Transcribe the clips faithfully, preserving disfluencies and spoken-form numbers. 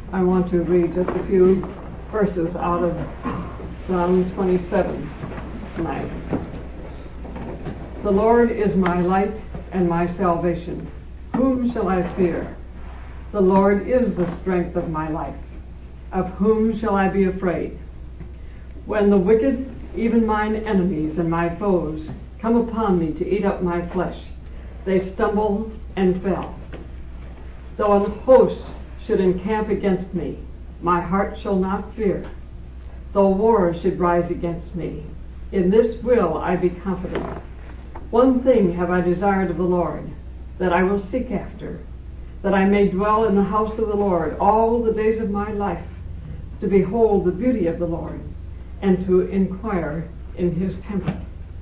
I want to read just a few verses out of Psalm twenty-seven tonight. The Lord is my light and my salvation. Whom shall I fear? The Lord is the strength of my life. Of whom shall I be afraid? When the wicked, even mine enemies and my foes, come upon me to eat up my flesh, they stumble and fell. Though an host should encamp against me, my heart shall not fear. Though war should rise against me, in this will I be confident. One thing have I desired of the Lord, that I will seek after, that I may dwell in the house of the Lord all the days of my life, to behold the beauty of the Lord, and to inquire in his temple.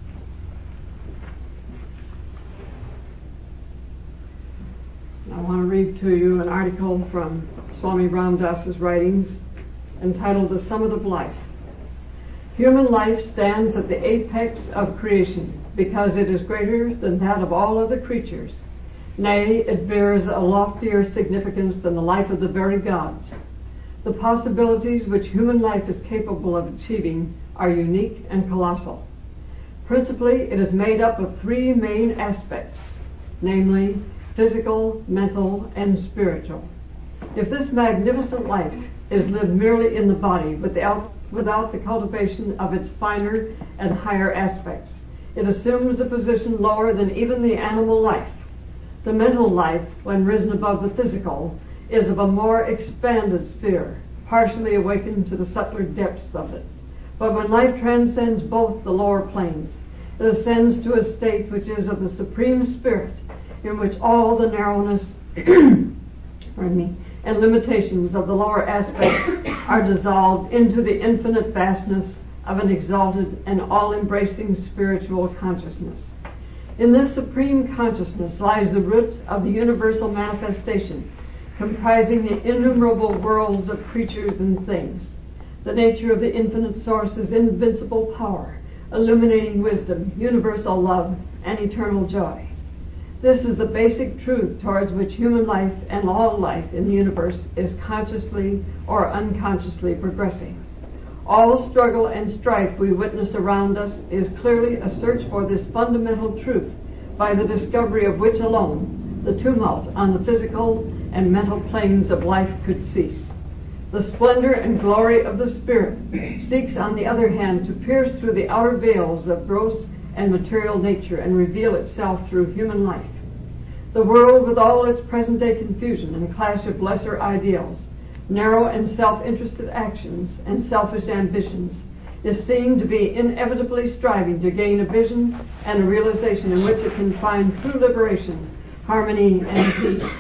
I want to read to you an article from Swami Ramdas's writings entitled The Summit of Life. Human life stands at the apex of creation because it is greater than that of all other creatures. Nay, it bears a loftier significance than the life of the very gods. The possibilities which human life is capable of achieving are unique and colossal. Principally, it is made up of three main aspects, namely, physical, mental, and spiritual. If this magnificent life is lived merely in the body without, without the cultivation of its finer and higher aspects, it assumes a position lower than even the animal life. The mental life, when risen above the physical, is of a more expanded sphere, partially awakened to the subtler depths of it. But when life transcends both the lower planes, it ascends to a state which is of the supreme spirit, in which all the narrowness pardon me, and limitations of the lower aspects are dissolved into the infinite vastness of an exalted and all-embracing spiritual consciousness. In this supreme consciousness lies the root of the universal manifestation, comprising the innumerable worlds of creatures and things. The nature of the infinite source is invincible power, illuminating wisdom, universal love, and eternal joy. This is the basic truth towards which human life and all life in the universe is consciously or unconsciously progressing. All struggle and strife we witness around us is clearly a search for this fundamental truth, by the discovery of which alone the tumult on the physical and mental planes of life could cease. The splendor and glory of the Spirit seeks, on the other hand, to pierce through the outer veils of gross and material nature and reveal itself through human life. The world, with all its present-day confusion and clash of lesser ideals, narrow and self-interested actions, and selfish ambitions, is seen to be inevitably striving to gain a vision and a realization in which it can find true liberation, harmony, and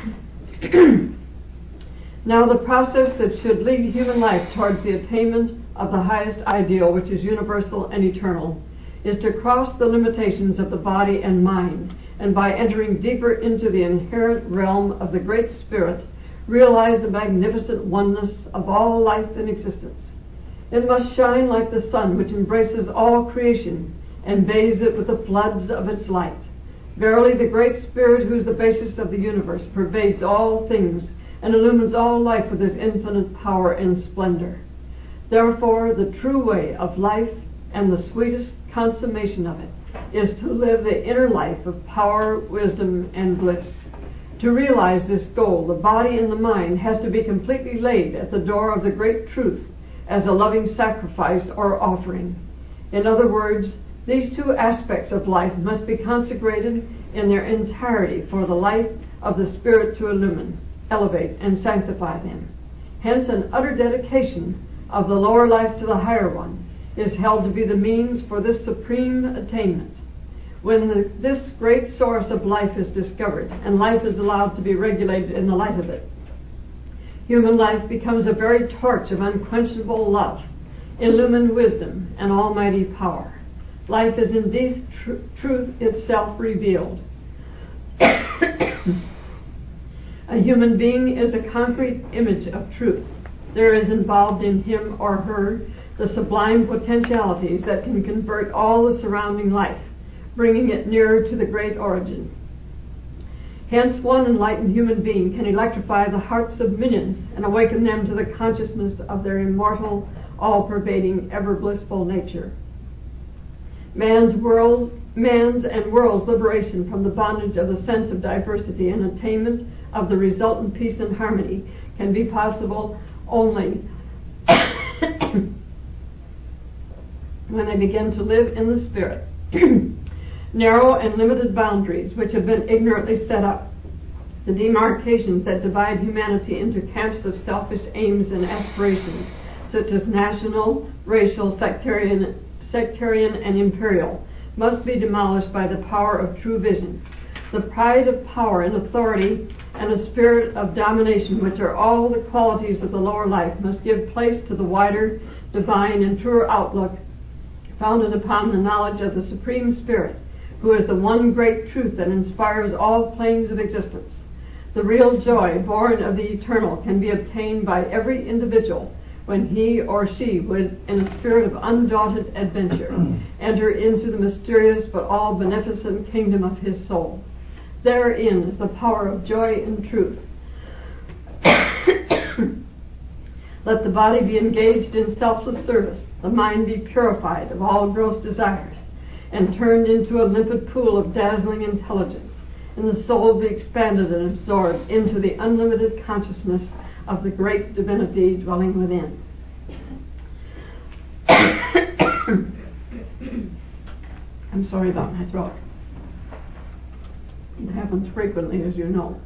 peace. Now, the process that should lead human life towards the attainment of the highest ideal, which is universal and eternal, is to cross the limitations of the body and mind, and by entering deeper into the inherent realm of the Great Spirit, realize the magnificent oneness of all life and existence. It must shine like the sun, which embraces all creation and bathes it with the floods of its light. Verily, the Great Spirit, who is the basis of the universe, pervades all things and illumines all life with his infinite power and splendor. Therefore, the true way of life and the sweetest consummation of it is to live the inner life of power, wisdom, and bliss. To realize this goal, the body and the mind has to be completely laid at the door of the great truth as a loving sacrifice or offering. In other words, these two aspects of life must be consecrated in their entirety for the light of the Spirit to illumine, elevate, and sanctify them. Hence, an utter dedication of the lower life to the higher one is held to be the means for this supreme attainment. When the, this great source of life is discovered, and life is allowed to be regulated in the light of it, human life becomes a very torch of unquenchable love, illumined wisdom, and almighty power. Life is indeed tr- truth itself revealed. A human being is a concrete image of truth. There is involved in him or her the sublime potentialities that can convert all the surrounding life, bringing it nearer to the great origin. Hence, one enlightened human being can electrify the hearts of millions and awaken them to the consciousness of their immortal, all-pervading, ever-blissful nature. Man's world, man's and world's liberation from the bondage of the sense of diversity and attainment of the resultant peace and harmony can be possible only when they begin to live in the Spirit. Narrow and limited boundaries which have been ignorantly set up, the demarcations that divide humanity into camps of selfish aims and aspirations, such as national, racial, sectarian, sectarian, and imperial, must be demolished by the power of true vision. The pride of power and authority and a spirit of domination, which are all the qualities of the lower life, must give place to the wider, divine, and truer outlook founded upon the knowledge of the Supreme Spirit, who is the one great truth that inspires all planes of existence. The real joy born of the eternal can be obtained by every individual when he or she would, in a spirit of undaunted adventure, enter into the mysterious but all beneficent kingdom of his soul. Therein is the power of joy and truth. Let the body be engaged in selfless service, the mind be purified of all gross desires, and turned into a limpid pool of dazzling intelligence, and the soul be expanded and absorbed into the unlimited consciousness of the great divinity dwelling within. I'm sorry about my throat. It happens frequently, as you know.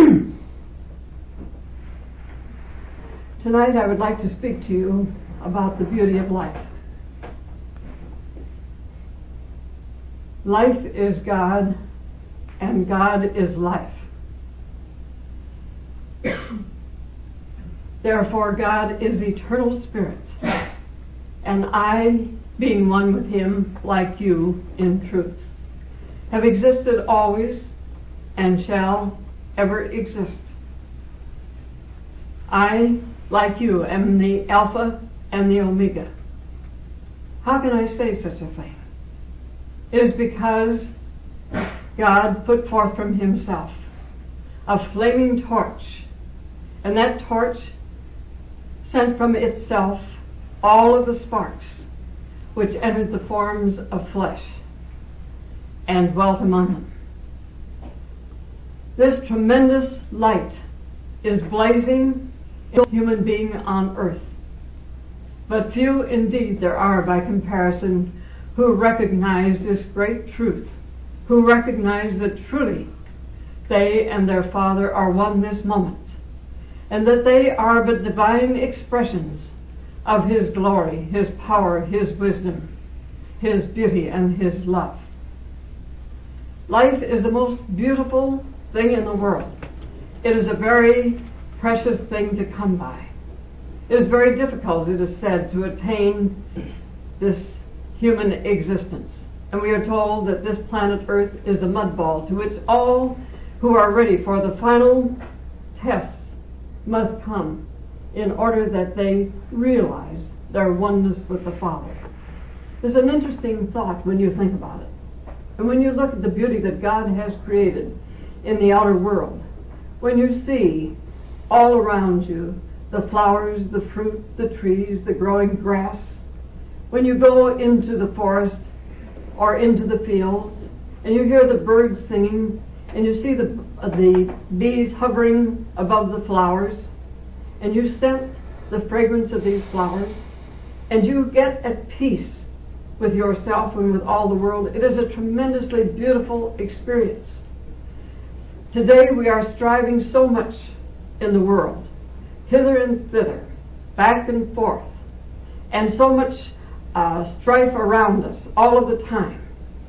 Tonight I would like to speak to you about the beauty of life. Life is God, and God is life. Therefore, God is eternal spirit, and I, being one with him, like you, in truth, have existed always and shall ever exist. I, like you, am the Alpha and the Omega. How can I say such a thing? It is because God put forth from himself a flaming torch, and that torch sent from itself all of the sparks which entered the forms of flesh and dwelt among them. This tremendous light is blazing in a human being on earth. But few indeed there are by comparison who recognize this great truth, who recognize that truly they and their Father are one this moment, and that they are but divine expressions of his glory, his power, his wisdom, his beauty, and his love. Life is the most beautiful thing in the world. It is a very precious thing to come by. It is very difficult, it is said, to attain this human existence. And we are told that this planet Earth is the mud ball to which all who are ready for the final tests must come in order that they realize their oneness with the Father. It's an interesting thought when you think about it. And when you look at the beauty that God has created in the outer world, when you see all around you the flowers, the fruit, the trees, the growing grass, when you go into the forest or into the fields and you hear the birds singing and you see the, uh, the bees hovering above the flowers and you scent the fragrance of these flowers and you get at peace with yourself and with all the world, it is a tremendously beautiful experience. Today we are striving so much in the world, hither and thither, back and forth, and so much uh, strife around us all of the time.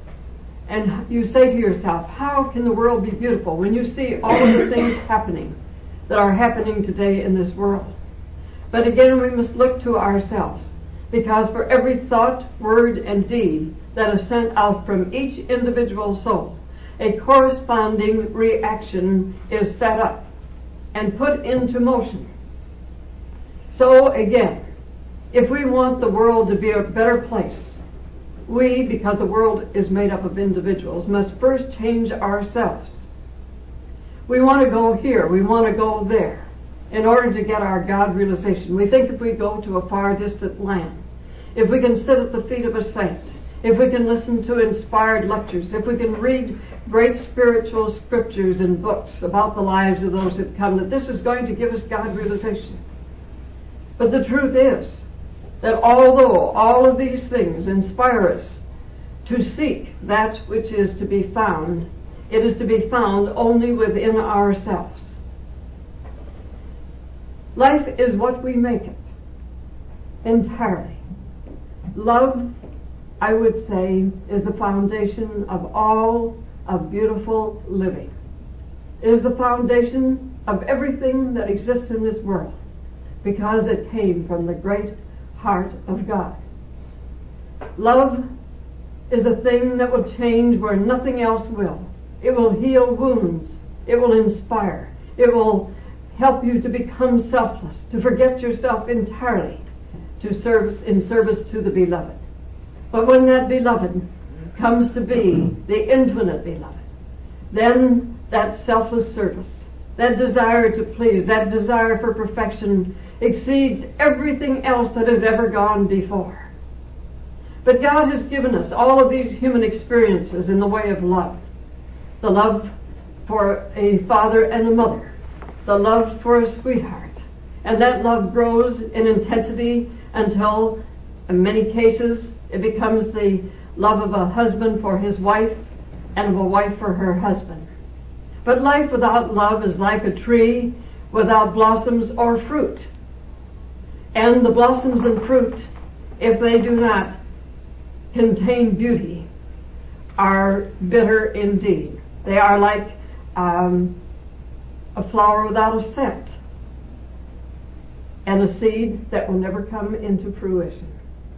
And you say to yourself, how can the world be beautiful when you see all of the things happening that are happening today in this world? But again, we must look to ourselves, because for every thought, word, and deed that is sent out from each individual soul, a corresponding reaction is set up and put into motion. So again, if we want the world to be a better place, we, because the world is made up of individuals, must first change ourselves. We want to go here, we want to go there in order to get our God realization. We think if we go to a far distant land, if we can sit at the feet of a saint, if we can listen to inspired lectures, if we can read great spiritual scriptures and books about the lives of those that come, that this is going to give us God realization. But the truth is that although all of these things inspire us to seek that which is to be found, it is to be found only within ourselves. Life is what we make it, entirely. Love, I would say, is the foundation of all of beautiful living. It is the foundation of everything that exists in this world, because it came from the great heart of God. Love is a thing that will change where nothing else will. It will heal wounds. It will inspire. It will help you to become selfless, to forget yourself entirely, to service in service to the beloved. But when that beloved comes to be the infinite beloved, then that selfless service, that desire to please, that desire for perfection exceeds everything else that has ever gone before. But God has given us all of these human experiences in the way of love. The love for a father and a mother. The love for a sweetheart. And that love grows in intensity until, in many cases, it becomes the love of a husband for his wife and of a wife for her husband. But life without love is like a tree without blossoms or fruit. And the blossoms and fruit, if they do not contain beauty, are bitter indeed. They are like um, a flower without a scent, and a seed that will never come into fruition.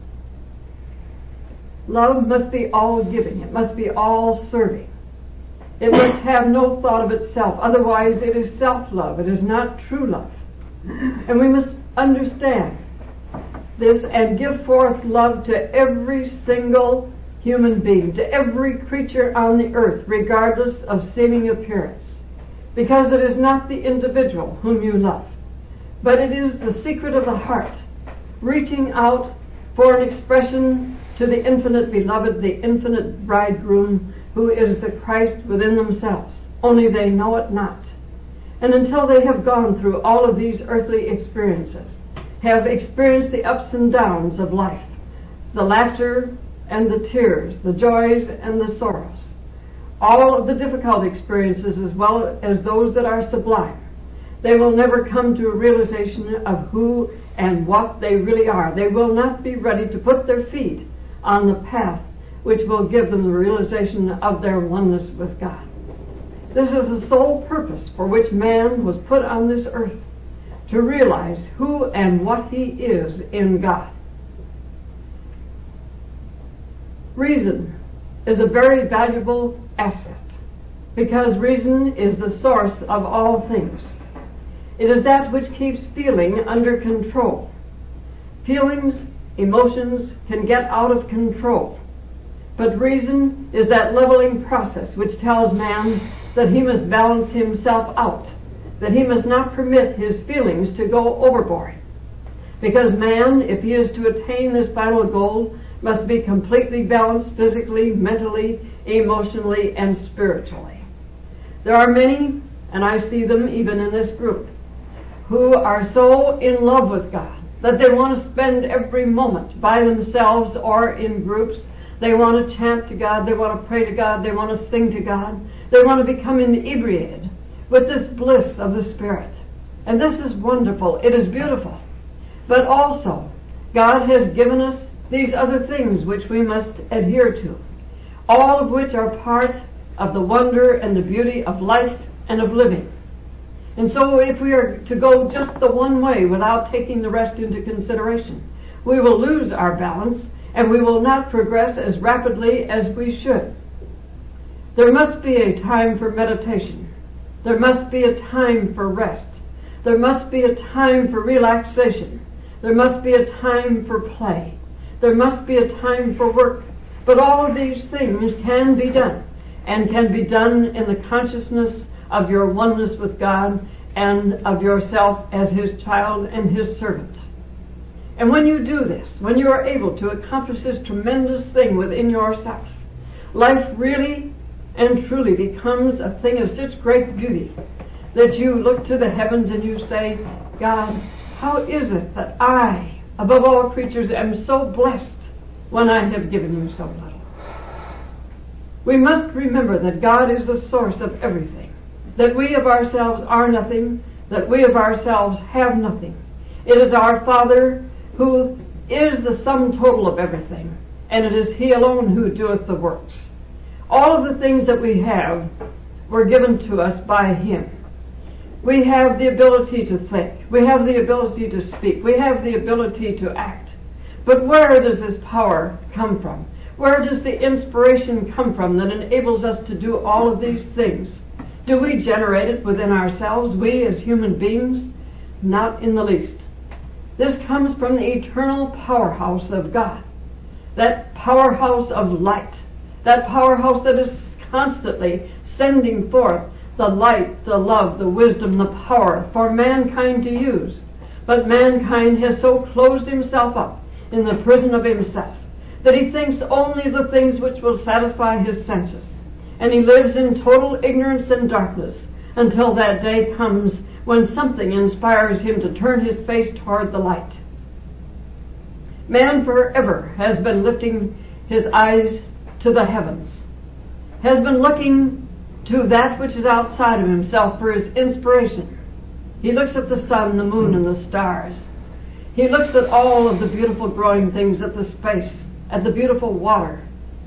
Love must be all giving. It must be all serving. It must have no thought of itself. Otherwise, it is self-love. It is not true love. And we must understand this and give forth love to every single human being, to every creature on the earth, regardless of seeming appearance. Because it is not the individual whom you love, but it is the secret of the heart, reaching out for an expression to the infinite beloved, the infinite bridegroom, who is the Christ within themselves. Only they know it not. And until they have gone through all of these earthly experiences, have experienced the ups and downs of life, the laughter and the tears, the joys and the sorrows, all of the difficult experiences as well as those that are sublime, they will never come to a realization of who and what they really are. They will not be ready to put their feet on the path which will give them the realization of their oneness with God. This is the sole purpose for which man was put on this earth, to realize who and what he is in God. Reason is a very valuable asset, because reason is the source of all things. It is that which keeps feeling under control. Feelings, emotions can get out of control. But reason is that leveling process which tells man that he must balance himself out, that he must not permit his feelings to go overboard. Because man, if he is to attain this final goal, must be completely balanced physically, mentally, emotionally, and spiritually. There are many, and I see them even in this group, who are so in love with God that they want to spend every moment by themselves or in groups. They want to chant to God, they want to pray to God, they want to sing to God. They want to become inebriated with this bliss of the Spirit. And this is wonderful. It is beautiful. But also, God has given us these other things which we must adhere to, all of which are part of the wonder and the beauty of life and of living. And so if we are to go just the one way without taking the rest into consideration, we will lose our balance and we will not progress as rapidly as we should. There must be a time for meditation. There must be a time for rest. There must be a time for relaxation. There must be a time for play. There must be a time for work. But all of these things can be done, and can be done in the consciousness of your oneness with God and of yourself as His child and His servant. And when you do this, when you are able to accomplish this tremendous thing within yourself, life really and truly becomes a thing of such great beauty that you look to the heavens and you say, God, how is it that I, above all creatures, am so blessed when I have given you so little? We must remember that God is the source of everything, that we of ourselves are nothing, that we of ourselves have nothing. It is our Father who is the sum total of everything, and it is He alone who doeth the works. All of the things that we have were given to us by Him. We have the ability to think. We have the ability to speak. We have the ability to act. But where does this power come from? Where does the inspiration come from that enables us to do all of these things? Do we generate it within ourselves, we as human beings? Not in the least. This comes from the eternal powerhouse of God. That powerhouse of light. That powerhouse that is constantly sending forth the light, the love, the wisdom, the power for mankind to use. But mankind has so closed himself up in the prison of himself that he thinks only the things which will satisfy his senses. And he lives in total ignorance and darkness until that day comes when something inspires him to turn his face toward the light. Man forever has been lifting his eyes to the heavens, has been looking to that which is outside of himself for his inspiration. He looks at the sun, the moon, and the stars. He looks at all of the beautiful growing things, at the space, at the beautiful water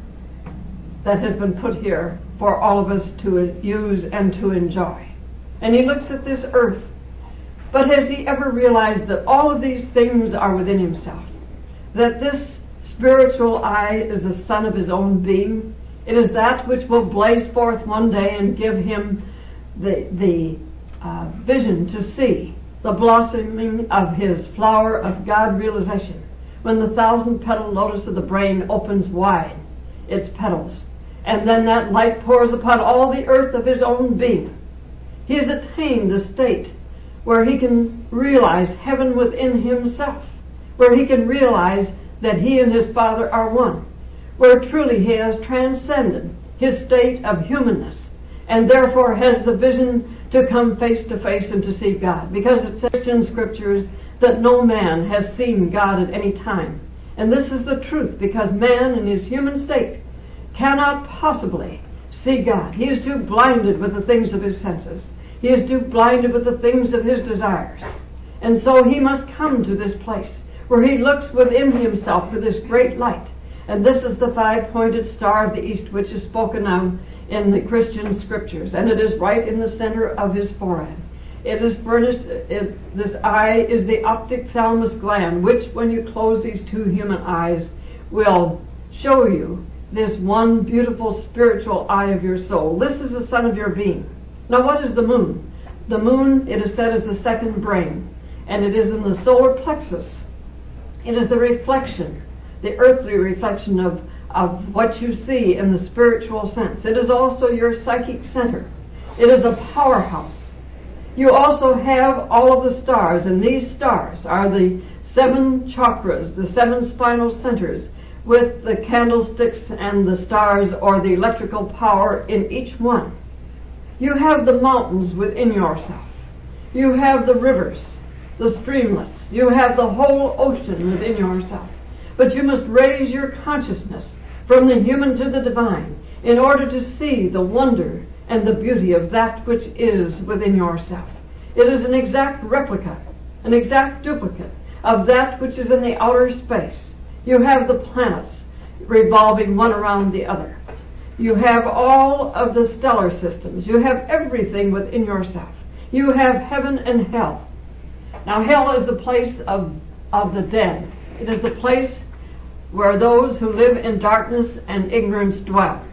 that has been put here for all of us to use and to enjoy. And he looks at this earth. But has he ever realized that all of these things are within himself? That this spiritual eye is the sun of his own being? It is that which will blaze forth one day and give him the, the uh, vision to see the blossoming of his flower of God realization. When the thousand-petaled lotus of the brain opens wide its petals, and then that light pours upon all the earth of his own being. He has attained the state where he can realize heaven within himself, where he can realize that he and his Father are one, where truly he has transcended his state of humanness, and therefore has the vision to come face to face and to see God, because it says in Scriptures that no man has seen God at any time. And this is the truth, because man in his human state cannot possibly see God. He is too blinded with the things of his senses. He is too blinded with the things of his desires. And so he must come to this place where he looks within himself for this great light. And this is the five-pointed star of the east, which is spoken of in the Christian Scriptures. And it is right in the center of his forehead. It is furnished, it, this eye is the optic thalamus gland, which when you close these two human eyes will show you this one beautiful spiritual eye of your soul. This is the sun of your being. Now what is the moon? The moon, it is said, is the second brain, and it is in the solar plexus. It is the reflection, the earthly reflection of, of what you see in the spiritual sense. It is also your psychic center. It is a powerhouse. You also have all of the stars, and these stars are the seven chakras, the seven spinal centers, with the candlesticks and the stars or the electrical power in each one. You have the mountains within yourself. You have the rivers, the streamlets. You have the whole ocean within yourself. But you must raise your consciousness from the human to the divine in order to see the wonder and the beauty of that which is within yourself. It is an exact replica, an exact duplicate of that which is in the outer space. You have the planets revolving one around the other. You have all of the stellar systems. You have everything within yourself. You have heaven and hell. Now, hell is the place of, of the dead. It is the place where those who live in darkness and ignorance dwell.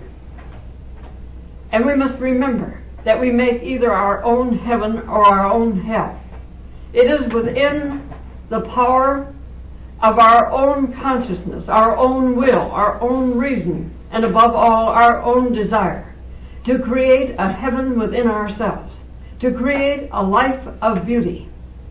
And we must remember that we make either our own heaven or our own hell. It is within the power of our own consciousness, our own will, our own reason, and above all, our own desire, to create a heaven within ourselves, to create a life of beauty.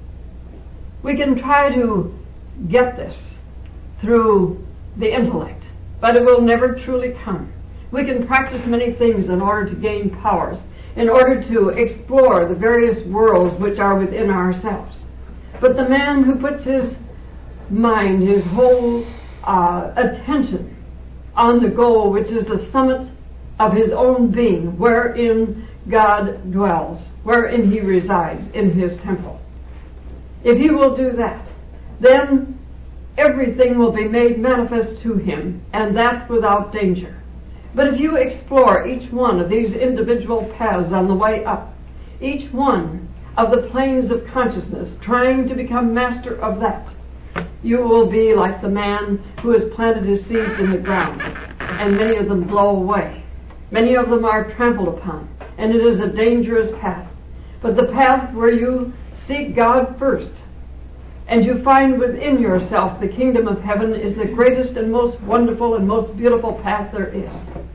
We can try to get this through the intellect, but it will never truly come. We can practice many things in order to gain powers, in order to explore the various worlds which are within ourselves. But the man who puts his mind, his whole uh, attention on the goal, which is the summit of his own being, wherein God dwells, wherein he resides in his temple. If he will do that, then everything will be made manifest to him, and that without danger. But if you explore each one of these individual paths on the way up, each one of the planes of consciousness, trying to become master of that, you will be like the man who has planted his seeds in the ground, and many of them blow away. Many of them are trampled upon, and it is a dangerous path. But the path where you seek God first, and you find within yourself the kingdom of heaven, is the greatest and most wonderful and most beautiful path there is.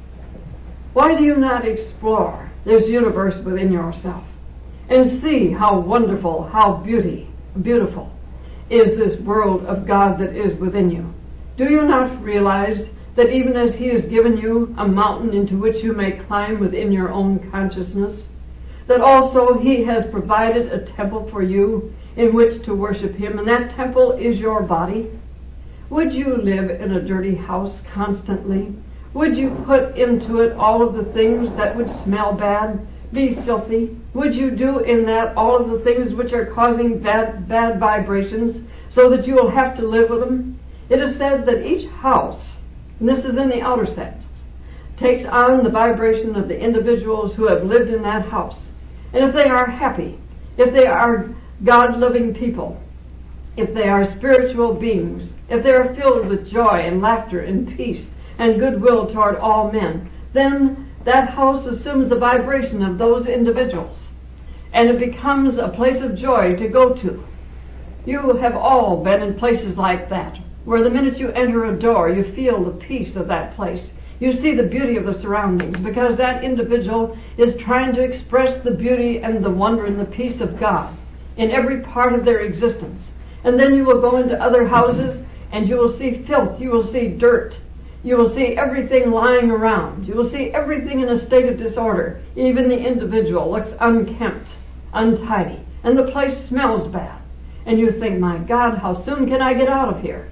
Why do you not explore this universe within yourself and see how wonderful, how beauty, beautiful is this world of God that is within you? Do you not realize that even as he has given you a mountain into which you may climb within your own consciousness, that also he has provided a temple for you in which to worship him, and that temple is your body? Would you live in a dirty house constantly? Would you put into it all of the things that would smell bad, be filthy? Would you do in that all of the things which are causing bad, bad vibrations, so that you will have to live with them? It is said that each house, and this is in the outer sense, takes on the vibration of the individuals who have lived in that house. And if they are happy, if they are God-loving people, if they are spiritual beings, if they are filled with joy and laughter and peace and goodwill toward all men, then that house assumes the vibration of those individuals, and it becomes a place of joy to go to. You have all been in places like that, where the minute you enter a door, you feel the peace of that place. You see the beauty of the surroundings, because that individual is trying to express the beauty and the wonder and the peace of God in every part of their existence. And then you will go into other houses and you will see filth, you will see dirt, you will see everything lying around, you will see everything in a state of disorder. Even the individual looks unkempt, untidy, and the place smells bad. And you think, my God, how soon can I get out of here?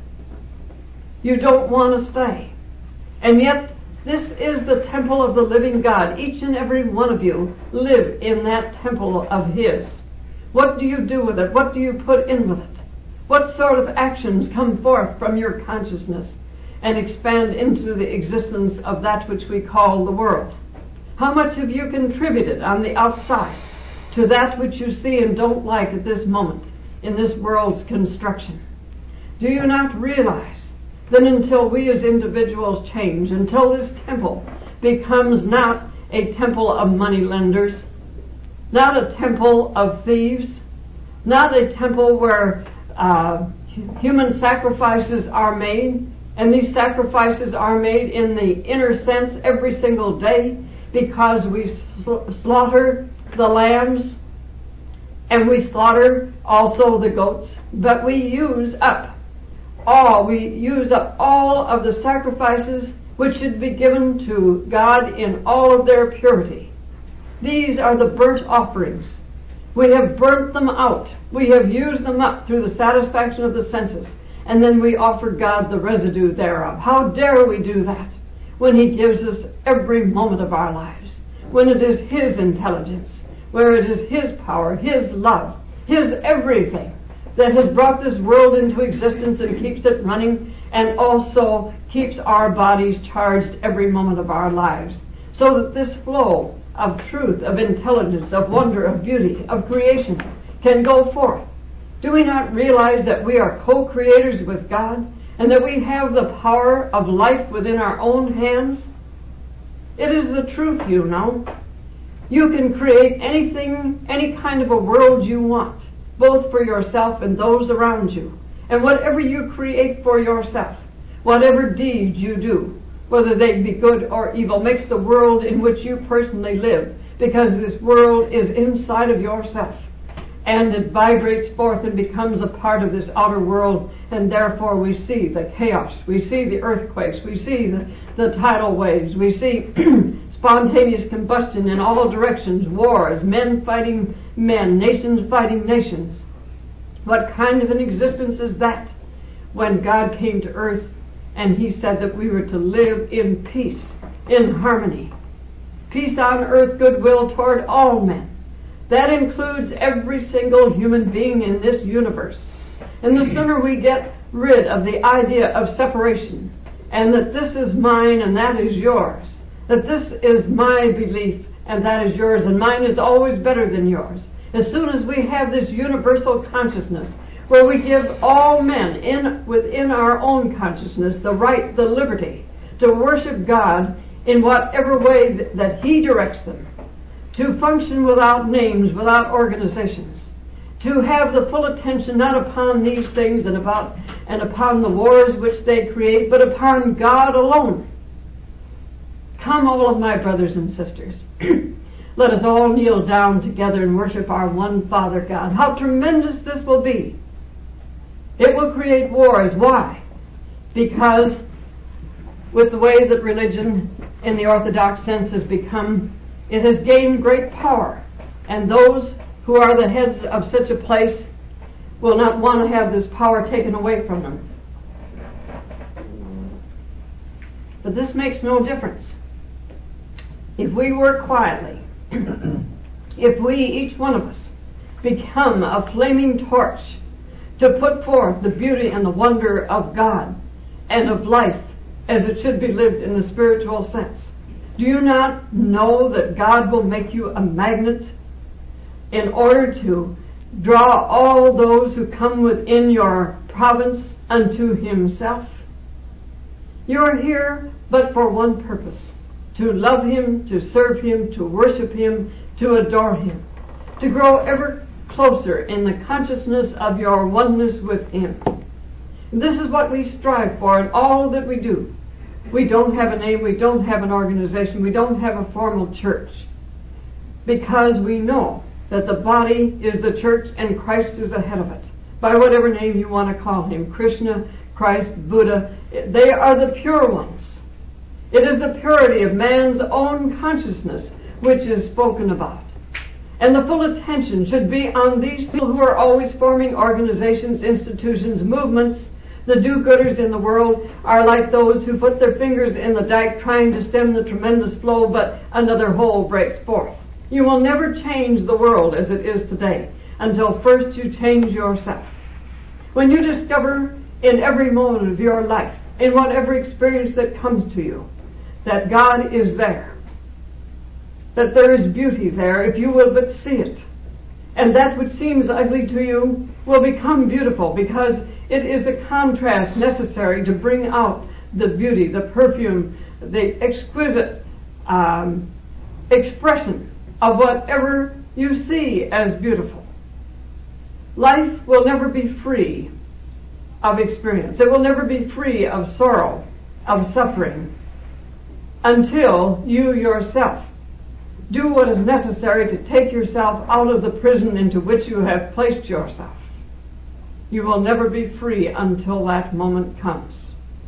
You don't want to stay. And yet, this is the temple of the living God. Each and every one of you live in that temple of his. What do you do with it? What do you put in with it? What sort of actions come forth from your consciousness and expand into the existence of that which we call the world? How much have you contributed on the outside to that which you see and don't like at this moment in this world's construction? Do you not realize that until we as individuals change, until this temple becomes not a temple of money lenders, not a temple of thieves, not a temple where uh, human sacrifices are made, and these sacrifices are made in the inner sense every single day, because we sl- slaughter the lambs and we slaughter also the goats, but we use up all, we use up all of the sacrifices which should be given to God in all of their purity. These are the burnt offerings. We have burnt them out. We have used them up through the satisfaction of the senses, and then we offer God the residue thereof. How dare we do that when he gives us every moment of our lives, when it is his intelligence, where it is his power, his love, his everything that has brought this world into existence and keeps it running, and also keeps our bodies charged every moment of our lives, so that this flow of truth, of intelligence, of wonder, of beauty, of creation can go forth. Do we not realize that we are co-creators with God, and that we have the power of life within our own hands? It is the truth, you know. You can create anything, any kind of a world you want, both for yourself and those around you. And whatever you create for yourself, whatever deeds you do, whether they be good or evil, makes the world in which you personally live, because this world is inside of yourself. And it vibrates forth and becomes a part of this outer world, and therefore we see the chaos, we see the earthquakes, we see the, the tidal waves, we see spontaneous combustion in all directions, wars, men fighting men, nations fighting nations. What kind of an existence is that when God came to earth and He said that we were to live in peace, in harmony? Peace on earth, goodwill toward all men. That includes every single human being in this universe. And the sooner we get rid of the idea of separation, and that this is mine and that is yours, that this is my belief and that is yours, and mine is always better than yours. As soon as we have this universal consciousness, where we give all men in within our own consciousness the right, the liberty to worship God in whatever way that, that He directs them, to function without names, without organizations, to have the full attention not upon these things and about and upon the wars which they create, but upon God alone. Come, all of my brothers and sisters, let us all kneel down together and worship our one Father God. How tremendous this will be. It will create wars. Why? Because with the way that religion in the Orthodox sense has become, it has gained great power, and those who are the heads of such a place will not want to have this power taken away from them. But this makes no difference. If we work quietly, if we, each one of us, become a flaming torch to put forth the beauty and the wonder of God and of life as it should be lived in the spiritual sense, do you not know that God will make you a magnet in order to draw all those who come within your province unto Himself? You are here but for one purpose: to love Him, to serve Him, to worship Him, to adore Him, to grow ever closer in the consciousness of your oneness with Him. This is what we strive for in all that we do. We don't have a name, we don't have an organization, we don't have a formal church, because we know that the body is the church and Christ is the head of it. By whatever name you want to call Him, Krishna, Christ, Buddha, they are the pure ones. It is the purity of man's own consciousness which is spoken about. And the full attention should be on these people who are always forming organizations, institutions, movements. The do-gooders in the world are like those who put their fingers in the dike trying to stem the tremendous flow, but another hole breaks forth. You will never change the world as it is today until first you change yourself. When you discover in every moment of your life, in whatever experience that comes to you, that God is there, that there is beauty there if you will but see it, and that which seems ugly to you will become beautiful, because it is the contrast necessary to bring out the beauty, the perfume, the exquisite um, expression of whatever you see as beautiful. Life will never be free of experience. It will never be free of sorrow, of suffering, until you yourself do what is necessary to take yourself out of the prison into which you have placed yourself. You will never be free until that moment comes.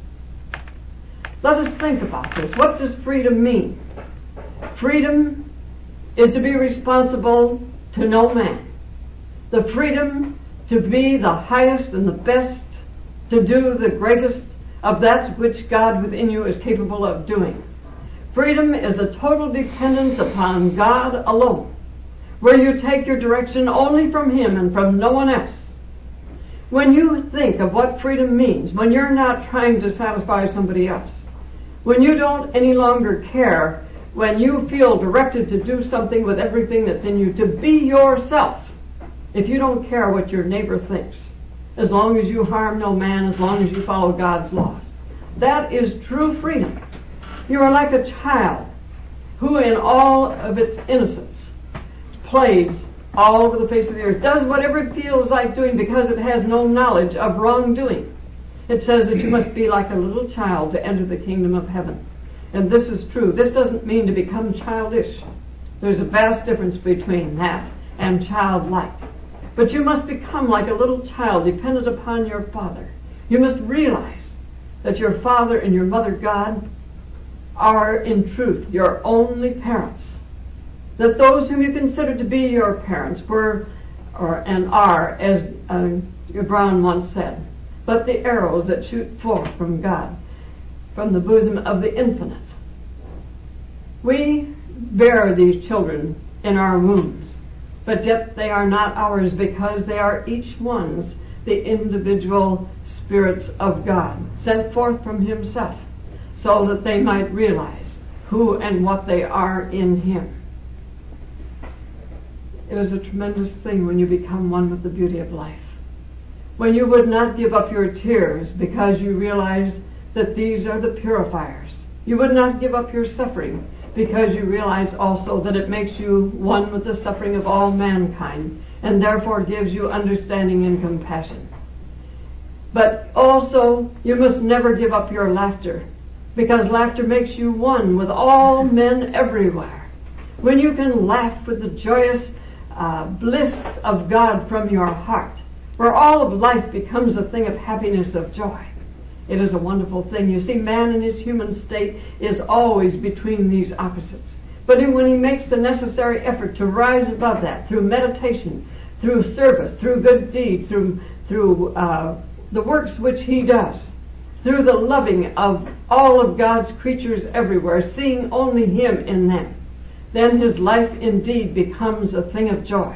Let us think about this. What does freedom mean? Freedom is to be responsible to no man. The freedom to be the highest and the best, to do the greatest of that which God within you is capable of doing. Freedom is a total dependence upon God alone, where you take your direction only from Him and from no one else. When you think of what freedom means, when you're not trying to satisfy somebody else, when you don't any longer care, when you feel directed to do something with everything that's in you, to be yourself, if you don't care what your neighbor thinks, as long as you harm no man, as long as you follow God's laws, that is true freedom. You are like a child who in all of its innocence plays all over the face of the earth, does whatever it feels like doing because it has no knowledge of wrongdoing. It says that you must be like a little child to enter the kingdom of heaven. And this is true. This doesn't mean to become childish. There's a vast difference between that and childlike. But you must become like a little child, dependent upon your Father. You must realize that your Father and your Mother God are in truth your only parents. That those whom you consider to be your parents were or and are, as uh, Brown once said, but the arrows that shoot forth from God, from the bosom of the infinite. We bear these children in our wombs, but yet they are not ours, because they are each one's the individual spirits of God, sent forth from himself, so that they might realize who and what they are in him. It is a tremendous thing when you become one with the beauty of life. When you would not give up your tears because you realize that these are the purifiers. You would not give up your suffering because you realize also that it makes you one with the suffering of all mankind, and therefore gives you understanding and compassion. But also, you must never give up your laughter, because laughter makes you one with all men everywhere. When you can laugh with the joyous uh, bliss of God from your heart, where all of life becomes a thing of happiness, of joy, it is a wonderful thing. You see, man in his human state is always between these opposites. But when he makes the necessary effort to rise above that, through meditation, through service, through good deeds, through through uh, the works which he does, through the loving of all of God's creatures everywhere, seeing only him in them, then his life indeed becomes a thing of joy.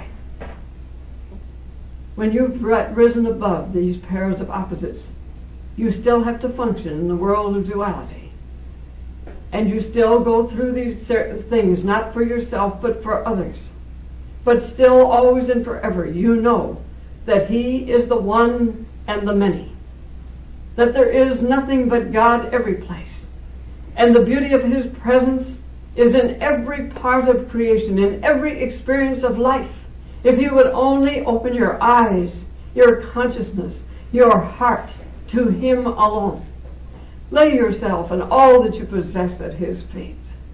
When you've risen above these pairs of opposites, you still have to function in the world of duality. And you still go through these things, not for yourself, but for others. But still, always and forever, you know that he is the one and the many. That there is nothing but God every place. And the beauty of his presence is in every part of creation, in every experience of life. If you would only open your eyes, your consciousness, your heart to him alone. Lay yourself and all that you possess at his feet.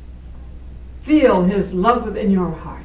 Feel his love within your heart.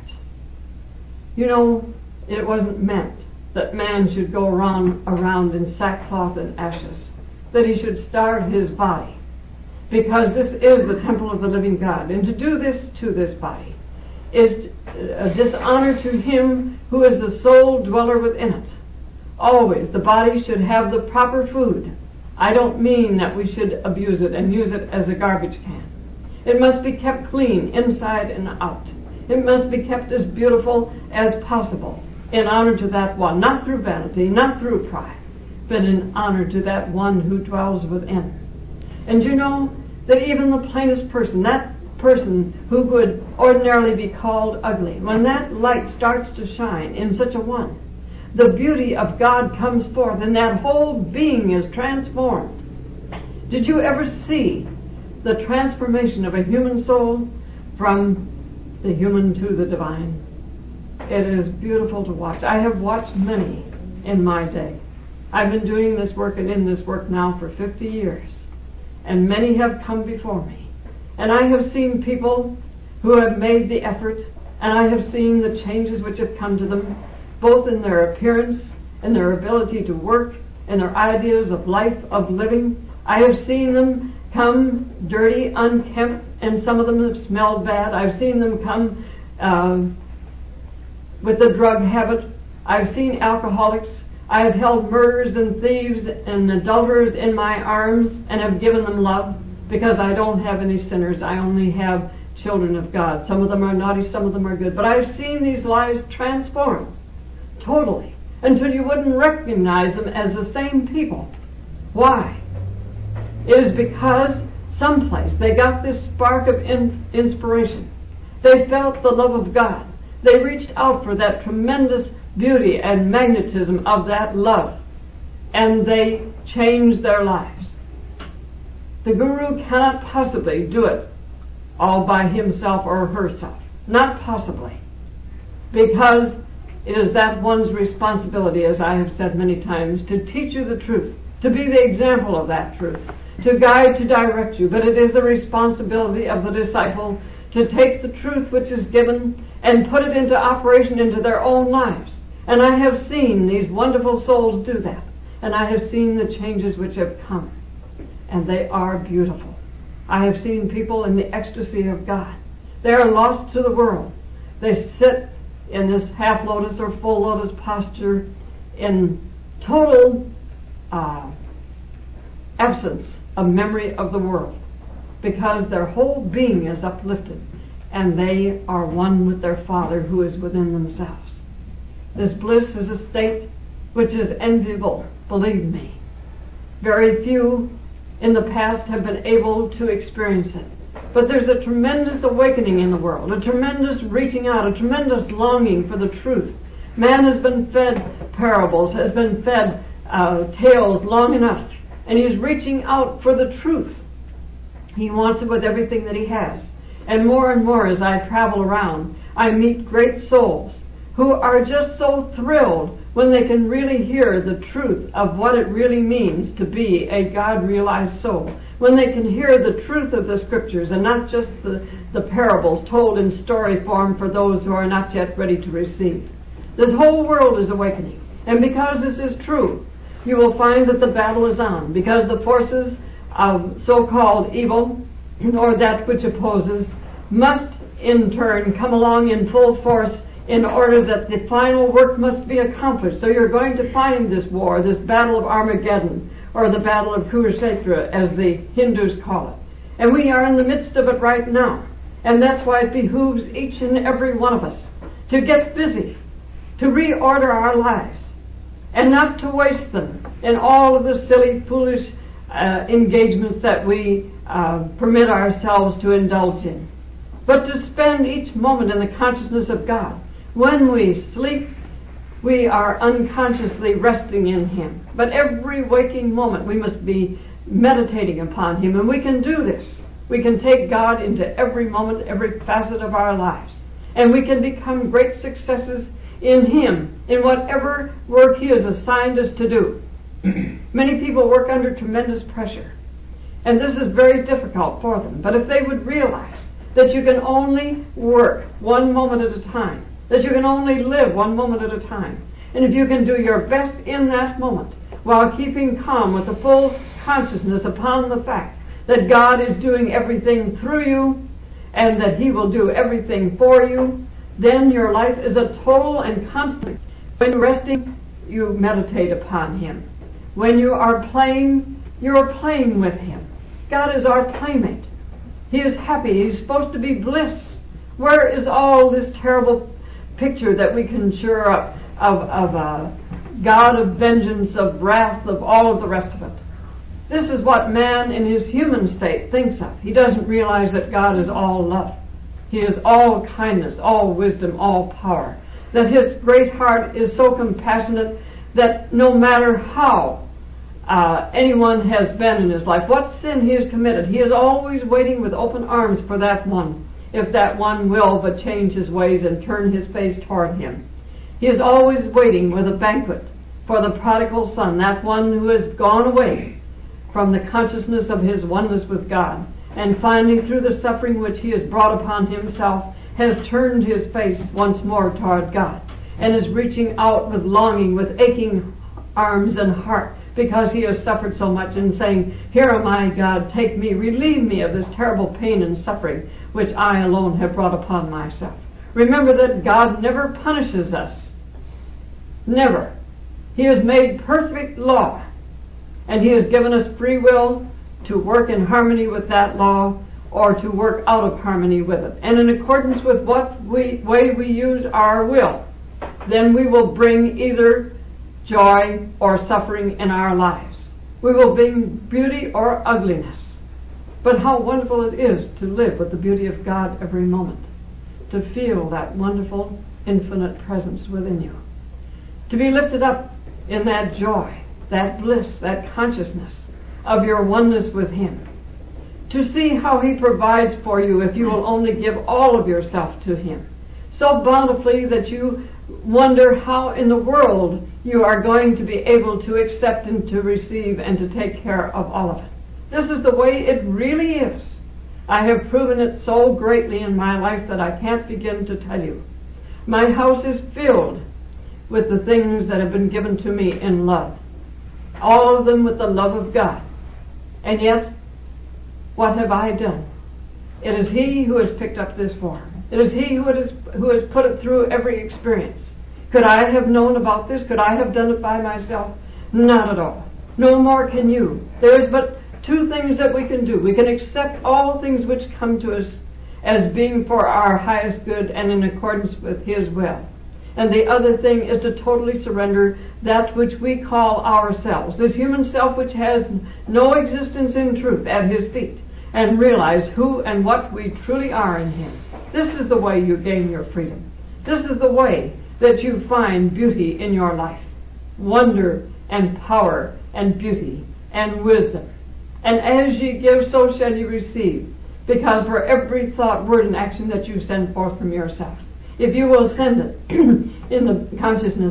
You know, it wasn't meant that man should go around, around in sackcloth and ashes, that he should starve his body, because this is the temple of the living God. And to do this to this body is a dishonor to him who is the sole dweller within it. Always the body should have the proper food. I don't mean that we should abuse it and use it as a garbage can. It must be kept clean inside and out. It must be kept as beautiful as possible in honor to that one, not through vanity, not through pride, but in honor to that one who dwells within. And you know that even the plainest person, that person who would ordinarily be called ugly, when that light starts to shine in such a one, the beauty of God comes forth and that whole being is transformed. Did you ever see the transformation of a human soul from the human to the divine? It is beautiful to watch. I have watched many in my day. I've been doing this work and in this work now for fifty years. And many have come before me. And I have seen people who have made the effort, and I have seen the changes which have come to them, both in their appearance, in their ability to work, in their ideas of life, of living. I have seen them come dirty, unkempt, and some of them have smelled bad. I've seen them come uh, with a drug habit. I've seen alcoholics. I have held murderers and thieves and adulterers in my arms and have given them love, because I don't have any sinners. I only have children of God. Some of them are naughty, some of them are good. But I've seen these lives transformed totally until you wouldn't recognize them as the same people. Why? It is because someplace they got this spark of in- inspiration. They felt the love of God. They reached out for that tremendous beauty and magnetism of that love, and they changed their lives. The guru cannot possibly do it all by himself or herself. Not possibly. Because it is that one's responsibility, as I have said many times, to teach you the truth, to be the example of that truth, to guide, to direct you, but it is a responsibility of the disciple to take the truth which is given and put it into operation into their own lives. And I have seen these wonderful souls do that. And I have seen the changes which have come. And they are beautiful. I have seen people in the ecstasy of God. They are lost to the world. They sit in this half lotus or full lotus posture in total uh, absence of memory of the world, because their whole being is uplifted and they are one with their Father who is within themselves. This bliss is a state which is enviable, believe me. Very few in the past have been able to experience it. But there's a tremendous awakening in the world, a tremendous reaching out, a tremendous longing for the truth. Man has been fed parables, has been fed uh, tales long enough, and he's reaching out for the truth. He wants it with everything that he has. And more and more as I travel around, I meet great souls who are just so thrilled when they can really hear the truth of what it really means to be a God-realized soul. When they can hear the truth of the Scriptures and not just the, the parables told in story form for those who are not yet ready to receive. This whole world is awakening. And because this is true, you will find that the battle is on. Because the forces of so-called evil, or that which opposes, must in turn come along in full force in order that the final work must be accomplished. So you're going to find this war, this battle of Armageddon, or the battle of Kurukshetra, as the Hindus call it. And we are in the midst of it right now. And that's why it behooves each and every one of us to get busy, to reorder our lives, and not to waste them in all of the silly, foolish uh, engagements that we uh, permit ourselves to indulge in, but to spend each moment in the consciousness of God. When we sleep, we are unconsciously resting in Him. But every waking moment we must be meditating upon Him. And we can do this. We can take God into every moment, every facet of our lives. And we can become great successes in Him, in whatever work He has assigned us to do. Many people work under tremendous pressure. And this is very difficult for them. But if they would realize that you can only work one moment at a time, that you can only live one moment at a time, and if you can do your best in that moment while keeping calm with the full consciousness upon the fact that God is doing everything through you and that He will do everything for you, then your life is a total and constant. When you're resting, you meditate upon Him. When you are playing, you're playing with Him. God is our playmate. He is happy. He's supposed to be bliss. Where is all this terrible picture that we conjure up of, of a God of vengeance, of wrath, of all of the rest of it? This is what man in his human state thinks of. He doesn't realize that God is all love. He is all kindness, all wisdom, all power. That His great heart is so compassionate that no matter how uh, anyone has been in his life, what sin he has committed, He is always waiting with open arms for that one, if that one will but change his ways and turn his face toward Him. He is always waiting with a banquet for the prodigal son, that one who has gone away from the consciousness of his oneness with God, and finally through the suffering which he has brought upon himself, has turned his face once more toward God, and is reaching out with longing, with aching arms and heart, because he has suffered so much, and saying, "Here am I, God, take me, relieve me of this terrible pain and suffering which I alone have brought upon myself." Remember that God never punishes us. Never. He has made perfect law, and He has given us free will to work in harmony with that law or to work out of harmony with it. And in accordance with what we, way we use our will, then we will bring either joy or suffering in our lives. We will bring beauty or ugliness. But how wonderful it is to live with the beauty of God every moment, to feel that wonderful, infinite presence within you, to be lifted up in that joy, that bliss, that consciousness of your oneness with Him, to see how He provides for you if you will only give all of yourself to Him, so bountifully that you wonder how in the world you are going to be able to accept and to receive and to take care of all of it. This is the way it really is. I have proven it so greatly in my life that I can't begin to tell you. My house is filled with the things that have been given to me in love. All of them with the love of God. And yet, what have I done? It is He who has picked up this form. It is He who has, who has put it through every experience. Could I have known about this? Could I have done it by myself? Not at all. No more can you. There is but two things that we can do. We can accept all things which come to us as being for our highest good and in accordance with His will. And the other thing is to totally surrender that which we call ourselves, this human self which has no existence in truth, at His feet, and realize who and what we truly are in Him. This is the way you gain your freedom. This is the way that you find beauty in your life. Wonder and power and beauty and wisdom. And as ye give, so shall ye receive. Because for every thought, word, and action that you send forth from yourself, if you will send it in the consciousness,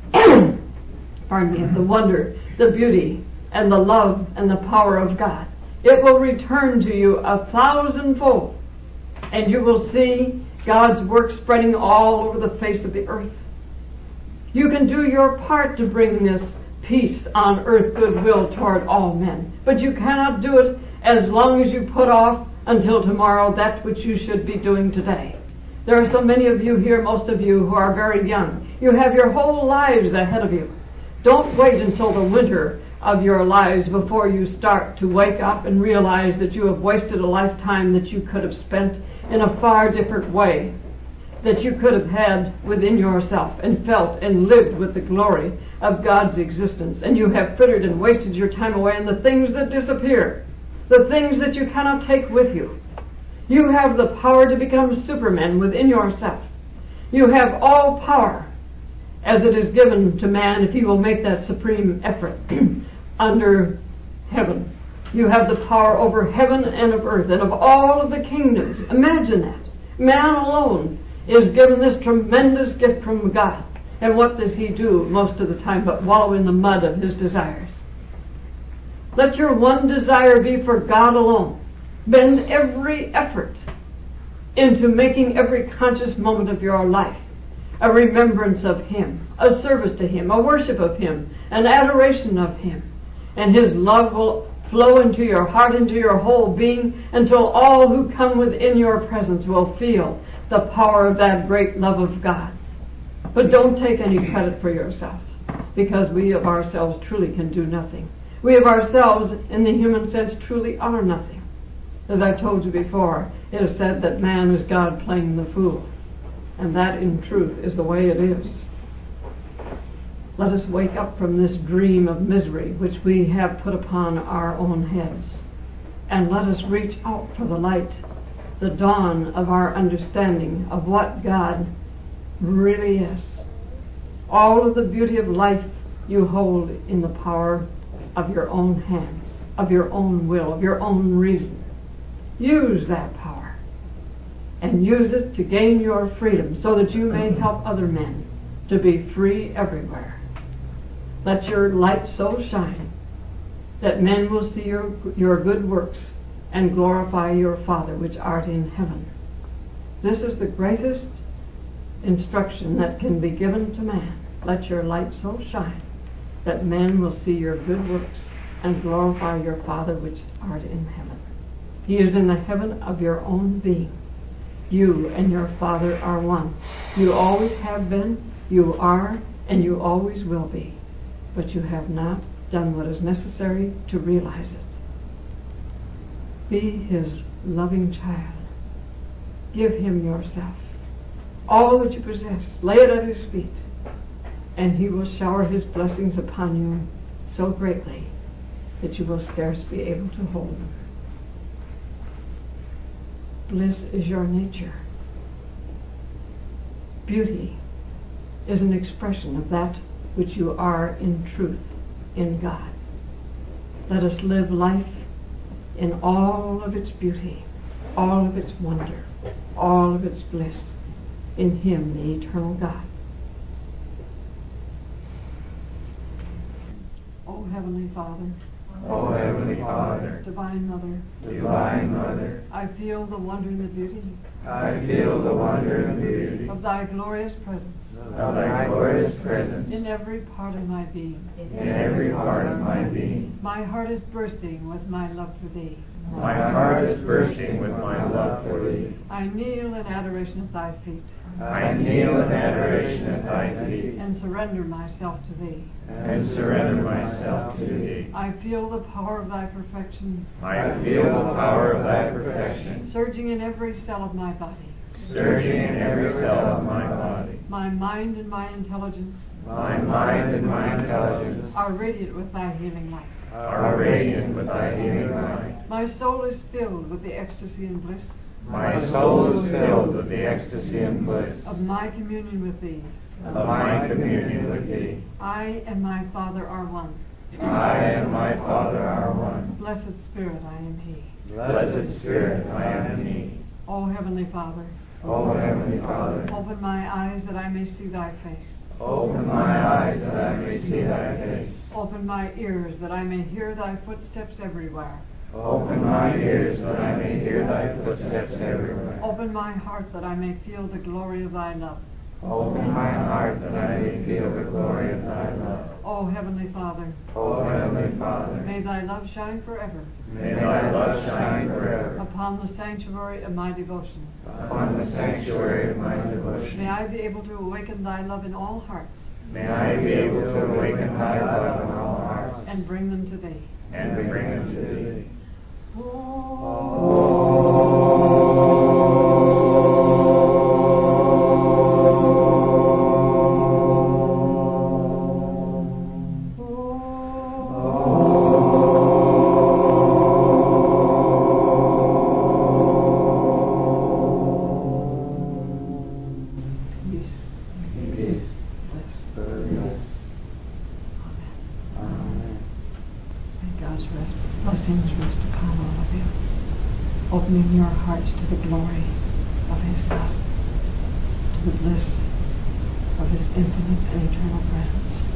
pardon me, of the wonder, the beauty, and the love, and the power of God, it will return to you a thousandfold. And you will see God's work spreading all over the face of the earth. You can do your part to bring this peace on earth, goodwill toward all men. But you cannot do it as long as you put off until tomorrow that which you should be doing today. There are so many of you here, most of you, who are very young. You have your whole lives ahead of you. Don't wait until the winter of your lives before you start to wake up and realize that you have wasted a lifetime that you could have spent in a far different way, that you could have had within yourself and felt and lived with the glory of God's existence. And you have frittered and wasted your time away on the things that disappear, the things that you cannot take with you. You have the power to become Superman within yourself. You have all power as it is given to man if he will make that supreme effort under heaven. You have the power over heaven and of earth and of all of the kingdoms. Imagine that. Man alone is given this tremendous gift from God. And what does he do most of the time but wallow in the mud of his desires? Let your one desire be for God alone. Bend every effort into making every conscious moment of your life a remembrance of Him, a service to Him, a worship of Him, an adoration of Him. And His love will flow into your heart, into your whole being, until all who come within your presence will feel the power of that great love of God. But don't take any credit for yourself, because we of ourselves truly can do nothing. We of ourselves, in the human sense, truly are nothing. As I've told you before, it is said that man is God playing the fool. And that, in truth, is the way it is. Let us wake up from this dream of misery which we have put upon our own heads. And let us reach out for the light, the dawn of our understanding of what God really is. All of the beauty of life you hold in the power of your own hands, of your own will, of your own reason. Use that power and use it to gain your freedom so that you may help other men to be free everywhere. Let your light so shine that men will see your, your good works and glorify your Father which art in heaven. This is the greatest instruction that can be given to man. Let your light so shine that men will see your good works and glorify your Father which art in heaven. He is in the heaven of your own being. You and your Father are one. You always have been, you are, and you always will be. But you have not done what is necessary to realize it. Be His loving child. Give Him yourself. All that you possess, lay it at His feet, and He will shower His blessings upon you so greatly that you will scarce be able to hold them. Bliss is your nature. Beauty is an expression of that which you are in truth in God. Let us live life in all of its beauty, all of its wonder, all of its bliss in Him, the eternal God. Oh, Heavenly Father, O Heavenly Father, Divine Mother, Divine Mother, I feel the wonder and the beauty I feel the wonder and beauty of Thy glorious presence of Thy glorious presence in every part of my being. in every part of my being. My heart is bursting with my love for Thee. My heart is bursting with my love for Thee. I kneel in adoration at Thy feet I kneel in adoration at Thy feet and surrender myself to Thee. and surrender myself to Thee. I feel the power of Thy perfection I feel the power of Thy perfection surging in every cell of my body. surging in every cell of my body. My mind and my intelligence My mind and my intelligence are radiant with Thy healing light. are radiant with Thy healing light. My soul is filled with the ecstasy and bliss My soul is filled with the ecstasy and bliss of my communion with Thee. of my communion with Thee. I and my Father are one. I and my Father are one. Blessed Spirit, I am He. Blessed Spirit, I am He. O Heavenly Father, O Heavenly Father, open my eyes that I may see Thy face. open my eyes that I may see Thy face. Open my ears that I may hear Thy footsteps everywhere. Open my ears that I may hear Thy footsteps everywhere. Open my heart that I may feel the glory of Thy love. Open my heart that I may feel the glory of Thy love. O Heavenly Father, O Heavenly Father, may Thy love shine forever may Thy love shine forever upon the sanctuary of my devotion. upon the sanctuary of my May devotion. I be able to awaken Thy love in all hearts May I be able to awaken Thy love in all hearts and bring them to Thee. and bring them to Thee. Peace, Peace, bliss. goodness. Amen. Amen. May God's rest, blessings rest upon all of you, opening your hearts to the glory of His love, to the bliss of His infinite and eternal presence.